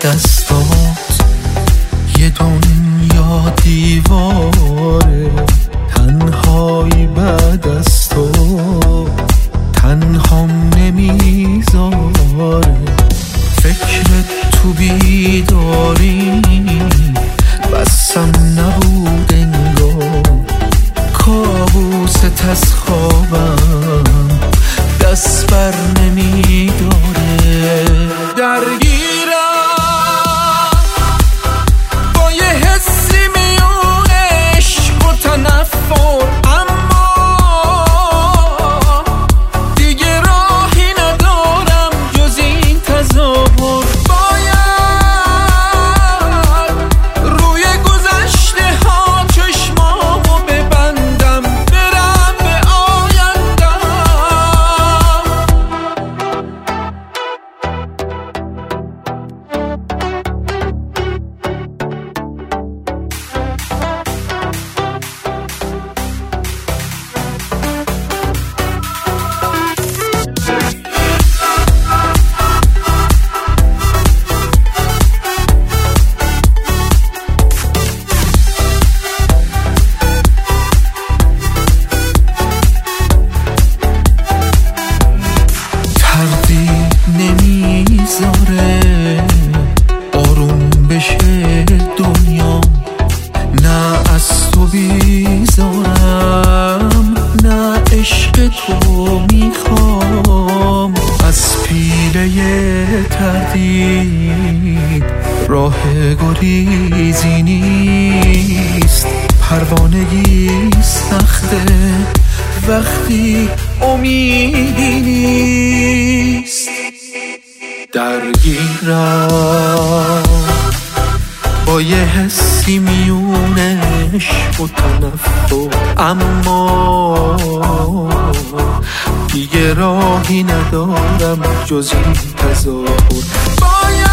دستات یه دنیا دیواره، تنهایی بعد از تو تنهام نمیذاره. فکر تو بیداری بسم نبود انگار، کابوست از خوابم دست بر نمیداره. درگیرم با یه حسی میون عشق و تنفر، اما دیگه راهی ندارم جز این تظاهر. باید روی گذشته ها چشمامو ببندم، برم به آیندم. نمیذاره آروم بشه دنیا، نه از تو بیزارم نه عشق تو میخوام. از پیله تردید راه گریزی نیست، پروانگی سخته وقتی امیدی نیست. درگیرم با یه حسی میون عشق و تنفر، اما دیگه راهی ندارم جز این تظاهر.